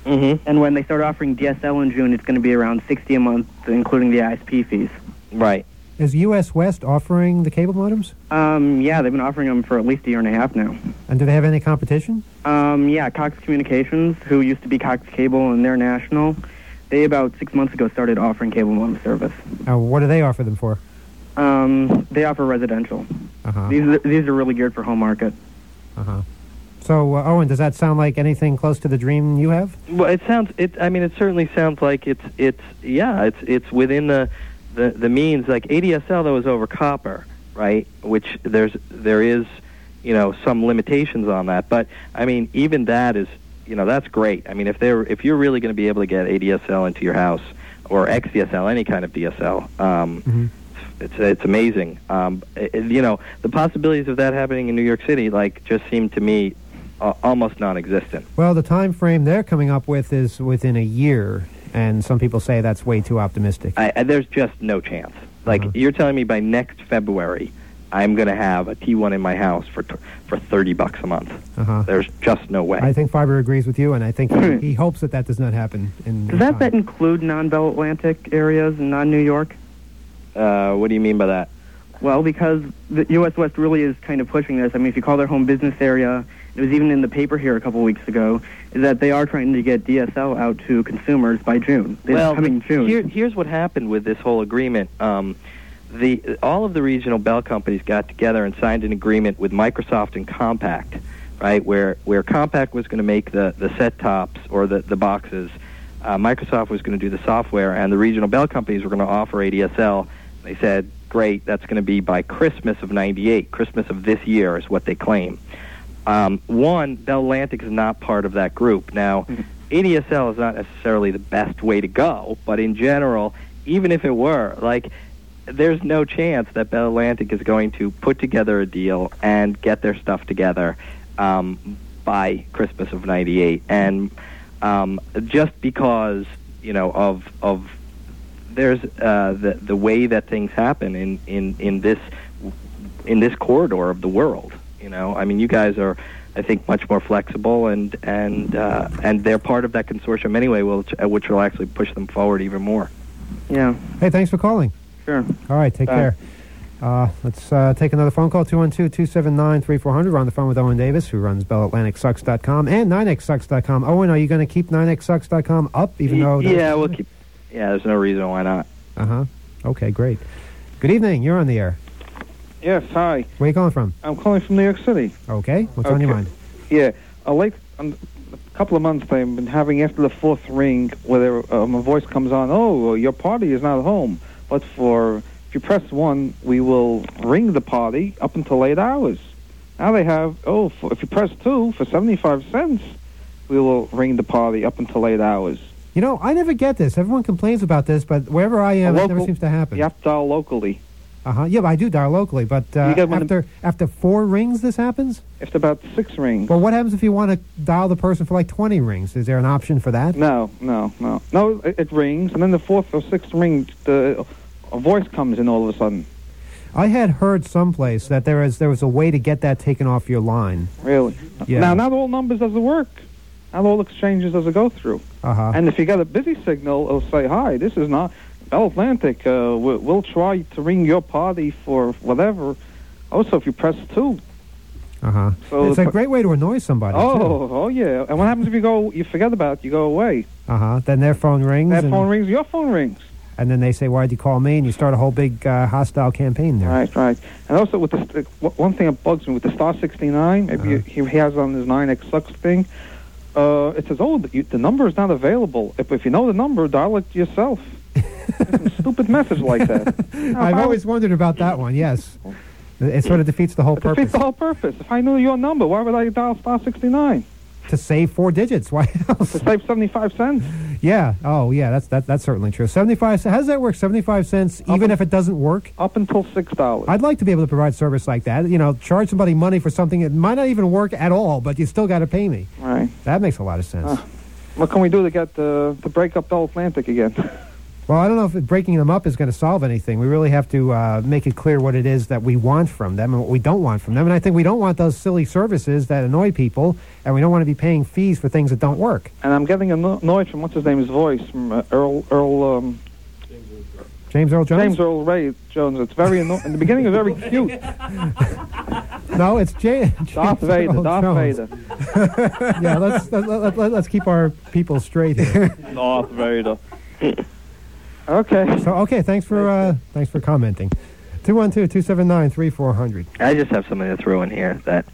Mm-hmm. And when they start offering DSL in June, it's going to be around $60 a month, including the ISP fees. Right. Is US West offering the cable modems? Yeah, they've been offering them for at least a year and a half now. And do they have any competition? Yeah, Cox Communications, who used to be Cox Cable, and they're national. They about 6 months ago started offering cable modem service. What do they offer them for? They offer residential. Uh-huh. These are really geared for home market. Uh-huh. So, Owen, does that sound like anything close to the dream you have? Well, it certainly sounds like it's within the means. Like ADSL, though, is over copper, right? Which there is, some limitations on that. But I mean, even that is, that's great. I mean, if you're really going to be able to get ADSL into your house or XDSL, any kind of DSL, it's amazing. The possibilities of that happening in New York City, just seem to me almost non-existent. Well, the time frame they're coming up with is within a year, and some people say that's way too optimistic. There's just no chance. You're telling me by next February, I'm going to have a T1 in my house for $30 a month. There's just no way. I think Fiber agrees with you, and I think he hopes that does not happen. Does that include non-Bell Atlantic areas and non-New York? What do you mean by that? Well, because the U.S. West really is kind of pushing this. I mean, if you call their home business area, it was even in the paper here a couple of weeks ago, is that they are trying to get DSL out to consumers by June. Well, coming June. Here's what happened with this whole agreement. All of the regional Bell companies got together and signed an agreement with Microsoft and Compaq, right, where Compaq was going to make the set tops or the boxes. Microsoft was going to do the software, and the regional Bell companies were going to offer ADSL. They said, great, that's going to be by Christmas of '98. Christmas of this year is what they claim. Bell Atlantic is not part of that group. Now, ADSL is not necessarily the best way to go, but in general, even if it were, there's no chance that Bell Atlantic is going to put together a deal and get their stuff together by Christmas of '98. And just because, of there's the way that things happen in this corridor of the world. I mean, you guys are, I think, much more flexible, and they're part of that consortium anyway, which will actually push them forward even more. Yeah. Hey, thanks for calling. Sure. All right, take care. Let's take another phone call, 212-279-3400. We're on the phone with Owen Davis, who runs BellAtlanticSucks.com and 9XSucks.com. Owen, are you going to keep 9XSucks.com up, even though... we'll keep... Yeah, there's no reason why not. Okay, great. Good evening. You're on the air. Yes, hi. Where are you calling from? I'm calling from New York City. Okay. What's on your mind? Yeah. A couple of months they've been having after the fourth ring where a voice comes on, oh, your party is not home. But if you press 1, we will ring the party up until 8 hours. Now they have, if you press 2, for 75 cents, we will ring the party up until 8 hours. I never get this. Everyone complains about this, but wherever I am, it never seems to happen. You have to dial locally. Yeah, but I do dial locally, but after 4 rings this happens? After about 6 rings. Well, what happens if you want to dial the person for 20 rings? Is there an option for that? No, it rings, and then the 4th or 6th ring, a voice comes in all of a sudden. I had heard someplace that there was a way to get that taken off your line. Really? Yeah. Now, not all numbers does it work. Not all exchanges does it go through. And if you got a busy signal, it'll say, hi, this is not Bell Atlantic. We'll try to ring your party for whatever. Also, if you press 2. So it's a great way to annoy somebody. Oh, yeah. And what happens if you forget about it, you go away? Then their phone rings. Their phone rings, your phone rings. And then they say, why'd you call me? And you start a whole big hostile campaign there. Right. And also, with one thing that bugs me, with the Star 69, maybe he has on his 9X Sucks thing, it says, the number is not available. If you know the number, dial it yourself. Some stupid message like that. I've always wondered about that one, yes. It sort of defeats the whole purpose. Defeats the whole purpose. If I knew your number, why would I dial Star 69? To save 4 digits. Why else? To save 75 cents. Yeah. Oh, yeah. That's certainly true. 75 cents. How does that work? 75 cents, even if it doesn't work? Up until $6. I'd like to be able to provide service like that. Charge somebody money for something that might not even work at all, but you still got to pay me. Right. That makes a lot of sense. What can we do to get to break up Bell Atlantic again? Well, I don't know if breaking them up is going to solve anything. We really have to make it clear what it is that we want from them and what we don't want from them. And I think we don't want those silly services that annoy people, and we don't want to be paying fees for things that don't work. And I'm getting annoyed from what's his name's voice from James Earl Jones? James Earl Ray Jones. It's very annoying. In the beginning, it was very cute. No, it's James Darth Vader. Earl Darth Jones. Vader. Yeah, let's keep our people straight here. Darth Vader. Okay. So thanks for commenting. 212-279-3400. I just have something to throw in here that,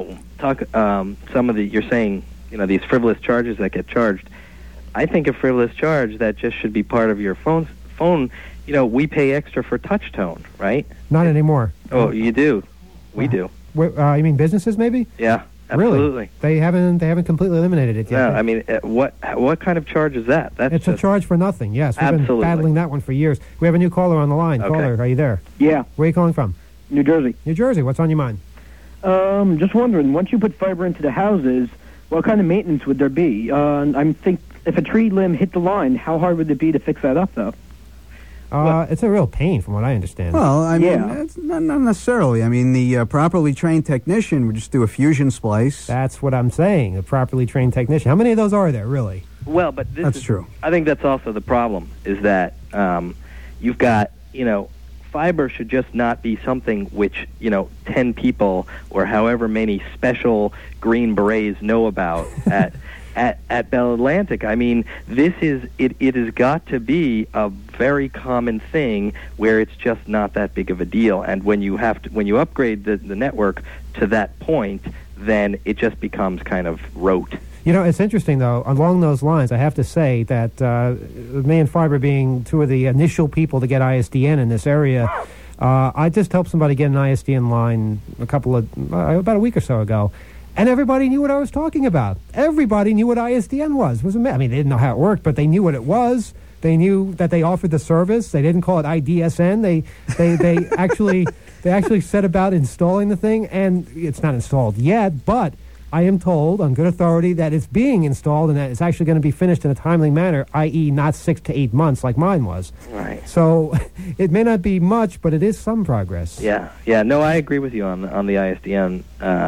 some of you're saying, these frivolous charges that get charged. I think a frivolous charge that just should be part of your phone, we pay extra for touch tone, right? Not anymore. Oh, you do. We do. You mean businesses maybe? Yeah, absolutely. Really? They haven't completely eliminated it yet. No, I mean, what kind of charge is that? It's a charge for nothing, yes. We've been battling that one for years. We have a new caller on the line. Okay. Caller, are you there? Yeah. Where are you calling from? New Jersey. New Jersey. What's on your mind? Just wondering, once you put fiber into the houses, what kind of maintenance would there be? If a tree limb hit the line, how hard would it be to fix that up, though? It's a real pain, from what I understand. Well, I mean, it's not necessarily. I mean, the properly trained technician would just do a fusion splice. That's what I'm saying, a properly trained technician. How many of those are there, really? Well, but that's true. I think that's also the problem, is that you've got, fiber should just not be something which, 10 people or however many special Green Berets know about at Bell Atlantic. I mean, it has got to be a very common thing where it's just not that big of a deal. And when you upgrade the network to that point, then it just becomes kind of rote. It's interesting, though, along those lines, I have to say that me and Fiber being two of the initial people to get ISDN in this area, I just helped somebody get an ISDN line about a week or so ago. And everybody knew what I was talking about. Everybody knew what ISDN was. I mean, they didn't know how it worked, but they knew what it was. They knew that they offered the service. They didn't call it IDSN. They actually set about installing the thing, and it's not installed yet, but I am told on good authority that it's being installed and that it's actually going to be finished in a timely manner, i.e. not 6 to 8 months like mine was. Right. So it may not be much, but it is some progress. Yeah. No, I agree with you on the ISDN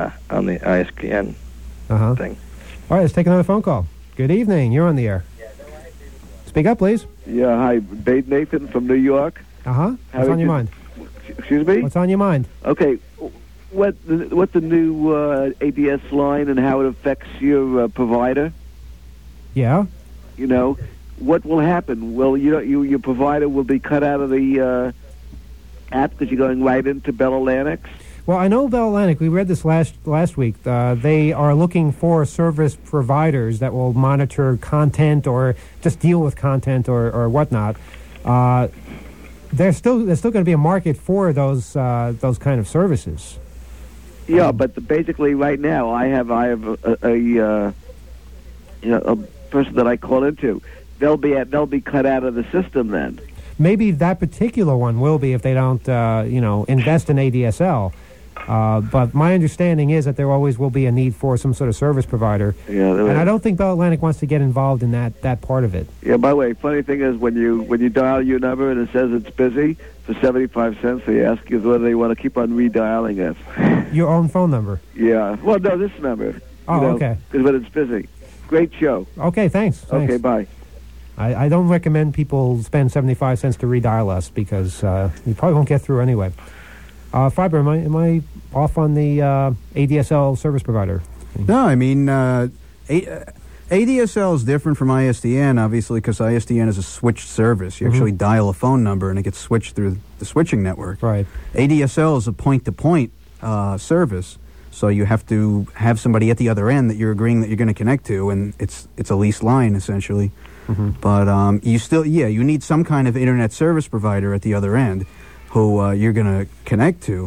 thing. All right, let's take another phone call. Good evening. You're on the air. Speak up, please. Yeah, hi. Dave Nathan from New York. What's on your mind? Excuse me? What's on your mind? Okay. What the new ADS line and how it affects your provider? Yeah. What will happen? Well, your provider will be cut out of the app because you're going right into Bell Atlantic? Well, I know Bell Atlantic, we read this last week, they are looking for service providers that will monitor content or just deal with content or whatnot. There's still going to be a market for those kind of services. Yeah, but basically right now I have a person that I call into. They'll be cut out of the system then. Maybe that particular one will be if they don't invest in ADSL. But my understanding is that there always will be a need for some sort of service provider. Yeah, and I don't think Bell Atlantic wants to get involved in that part of it. Yeah, by the way, funny thing is when you dial your number and it says it's busy, for 75 cents they ask you whether they want to keep on redialing it. Your own phone number? Yeah. Well, no, this number. Okay. Because when it's busy. Great show. Okay, thanks. Okay, bye. I don't recommend people spend 75 cents to redial us because you probably won't get through anyway. Fiber, am I off on the ADSL service provider? No, I mean, ADSL is different from ISDN, obviously, because ISDN is a switched service. You actually dial a phone number and it gets switched through the switching network. Right. ADSL is a point-to-point service, so you have to have somebody at the other end that you're agreeing that you're going to connect to, and it's a leased line, essentially. But you need some kind of internet service provider at the other end who you're going to connect to.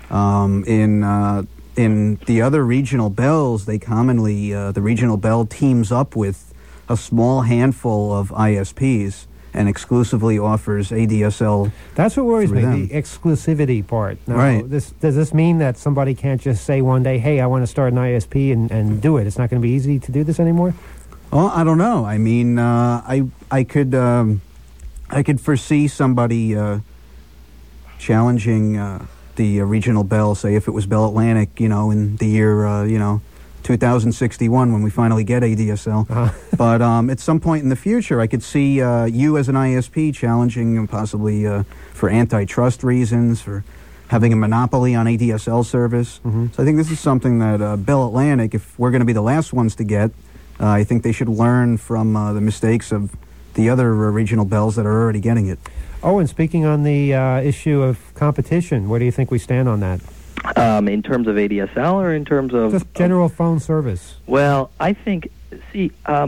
In the other regional bells, they commonly, the regional bell teams up with a small handful of ISPs and exclusively offers ADSL. That's what worries me, them. the exclusivity part. Now, right. Does this mean that somebody can't just say one day, hey, I want to start an ISP and do it? It's not going to be easy to do this anymore? Well, I don't know. I mean, I could I could foresee somebody challenging the regional Bell, say if it was Bell Atlantic, in the year, 2061 when we finally get ADSL. But at some point in the future, I could see you as an ISP challenging possibly for antitrust reasons, for having a monopoly on ADSL service. So I think this is something that Bell Atlantic, if we're going to be the last ones to get, I think they should learn from the mistakes of the other regional Bells that are already getting it. Oh, and speaking on the issue of competition, where do you think we stand on that? In terms of ADSL or in terms of just general phone service? Well, I think the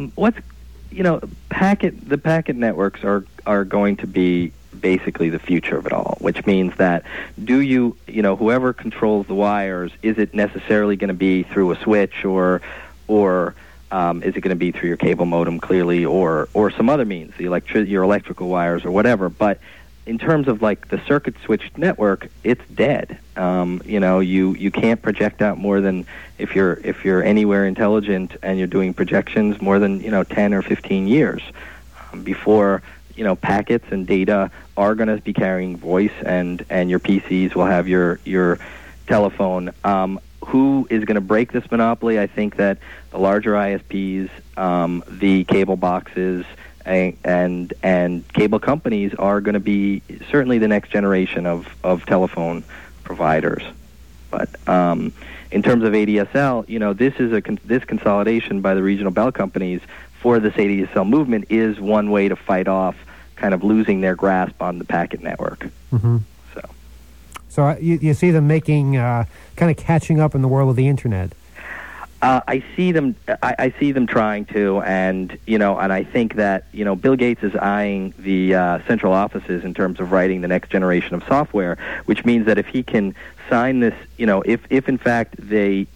packet networks are going to be basically the future of it all, which means that whoever controls the wires, is it necessarily going to be through a switch or is it going to be through your cable modem clearly or some other means, your electrical wires or whatever. But in terms of like the circuit switched network, it's dead. You can't project out more than, if you're anywhere intelligent and you're doing projections, more than 10 or 15 years before packets and data are going to be carrying voice, and your PCs will have your telephone. Who is going to break this monopoly? I think that the larger ISPs, the cable boxes, and cable companies are going to be certainly the next generation of telephone providers. But in terms of ADSL, this consolidation by the regional Bell companies for this ADSL movement is one way to fight off kind of losing their grasp on the packet network. So you see them making kind of catching up in the world of the internet. I see them trying to, and I think that Bill Gates is eyeing the central offices in terms of writing the next generation of software, which means that if he can sign this, if in fact he's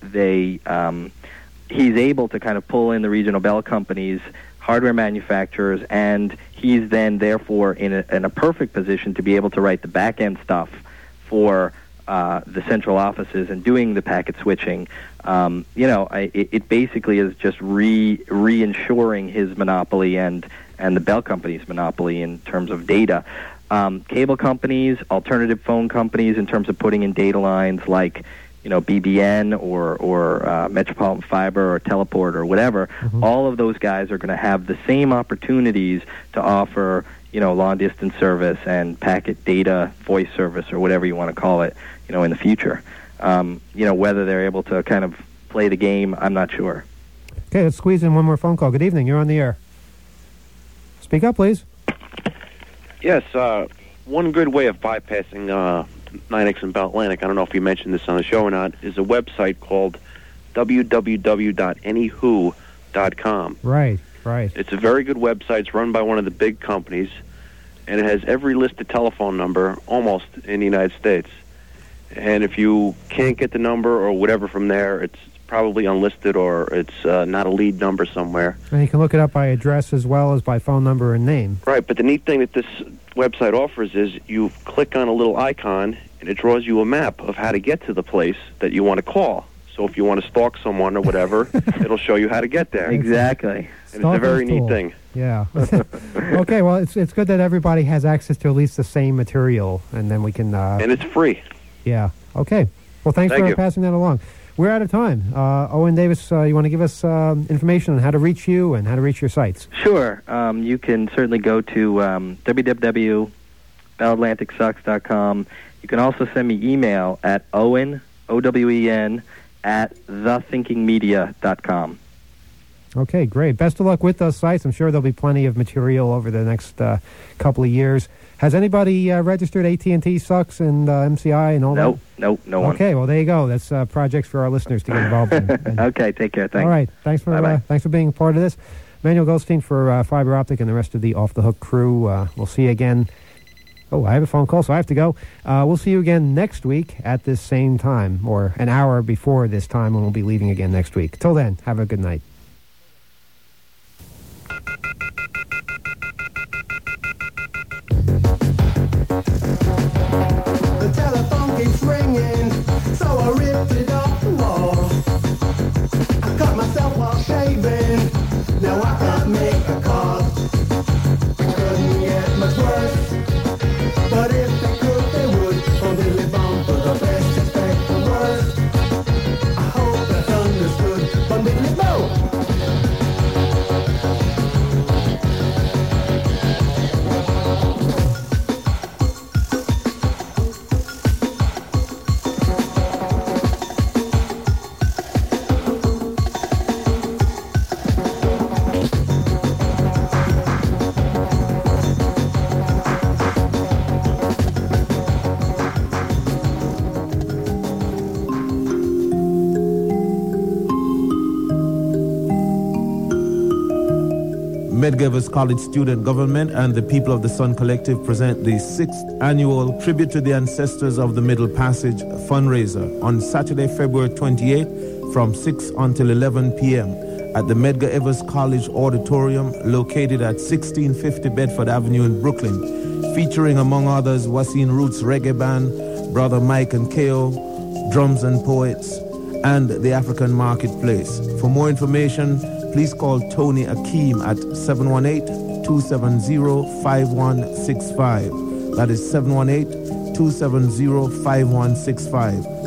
able to kind of pull in the regional Bell companies, hardware manufacturers, and he's then therefore in a perfect position to be able to write the back end stuff for the central offices and doing the packet switching. It basically is just reinsuring his monopoly and the Bell company's monopoly in terms of data. Cable companies, alternative phone companies, in terms of putting in data lines like BBN or Metropolitan Fiber or Teleport or whatever, all of those guys are going to have the same opportunities to offer long-distance service and packet data voice service or whatever you want to call it, in the future. Whether they're able to kind of play the game, I'm not sure. Okay, let's squeeze in one more phone call. Good evening. You're on the air. Speak up, please. Yes, one good way of bypassing 9X and Bell Atlantic, I don't know if you mentioned this on the show or not, is a website called www.anywho.com. Right. It's a very good website. It's run by one of the big companies, and it has every listed telephone number almost in the United States. And if you can't get the number or whatever from there, it's probably unlisted or it's not a lead number somewhere. And you can look it up by address as well as by phone number and name. Right, but the neat thing that this website offers is you click on a little icon and it draws you a map of how to get to the place that you want to call. So if you want to stalk someone or whatever, it'll show you how to get there. Exactly. And it's a very neat thing. Yeah. Okay, well, it's good that everybody has access to at least the same material, and then we can... and it's free. Yeah. Okay. Well, thanks for passing that along. We're out of time. Owen Davis, you want to give us information on how to reach you and how to reach your sites? Sure. You can certainly go to www.bellatlanticsucks.com. You can also send me email at Owen, O-W-E-N, at thethinkingmedia.com. Okay, great. Best of luck with those sites. I'm sure there'll be plenty of material over the next couple of years. Has anybody registered AT&T Sucks and MCI and all that? No one. Okay, well, there you go. That's projects for our listeners to get involved in. Okay, take care. Thanks. All right. Thanks for being part of this. Manuel Goldstein for Fiber Optic and the rest of the Off the Hook crew. We'll see you again. Oh, I have a phone call, so I have to go. We'll see you again next week at this same time, or an hour before this time when we'll be leaving again next week. Till then, have a good night. The telephone keeps ringing, so I ripped it off the wall. I cut myself while shaving, now I can't make a call. Couldn't get much worse. Medgar Evers College Student Government and the People of the Sun Collective present the 6th annual Tribute to the Ancestors of the Middle Passage fundraiser on Saturday, February 28th from 6 until 11 p.m. at the Medgar Evers College Auditorium located at 1650 Bedford Avenue in Brooklyn, featuring among others Wasin Roots Reggae Band, Brother Mike and Keo, Drums and Poets, and the African Marketplace. For more information, please call Tony Akeem at 718-270-5165. That is 718-270-5165.